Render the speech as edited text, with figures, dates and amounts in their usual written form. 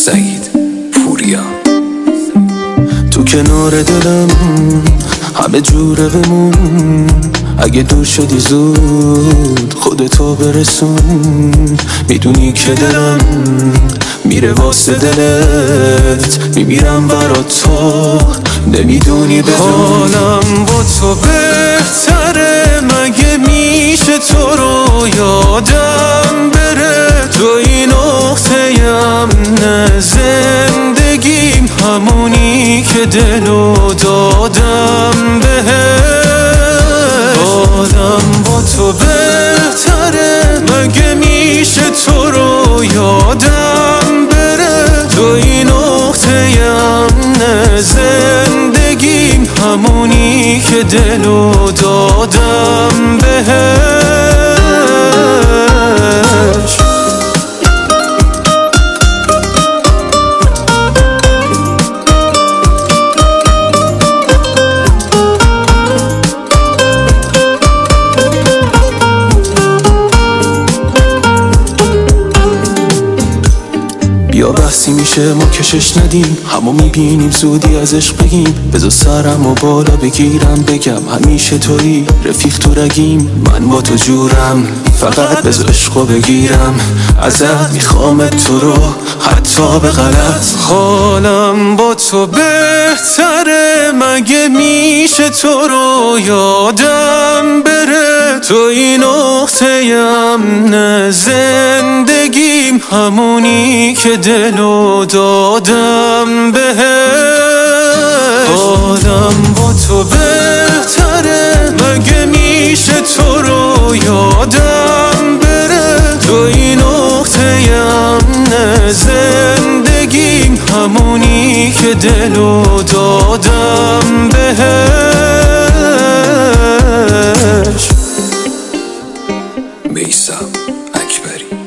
سعید پوریا. تو کنار دلم همه جوره بمون، اگه دور شدی زود خودتو برسون. میدونی که دلم میره واسه دلت، میمیرم برات تو نمیدونی بدون. حالم با تو بهتره، مگه میشه تو رو یادم بره؟ تو این نقطه امن زندگیم، همونی که دلو دادم بهت. حالم با تو بهتره، مگه میشه تو رو یادم بره؟ تو این نقطه امن زندگیم، همونی که دلو دادم بهت. یا بحثی میشه ما کشش ندیم، همو میبینیم زودی از عشق بگیم. بذار سرم و بالا بگیرم بگم همیشه تویی رفیق تو رگیم. من با تو جورم، فقط بذار عشقو بگیرم ازت. میخوام تو رو حتی به غلط. حالم با تو بهتره، مگه میشه تو رو یادم بره؟ تو این نقطه امن زندگیم، همونی که دلو دادم بهت. حالم با تو بهتره، مگه میشه تو رو یادم بره؟ تو این نقطه امن زندگیم، همونی که دلو دادم بهش. میثم اکبری.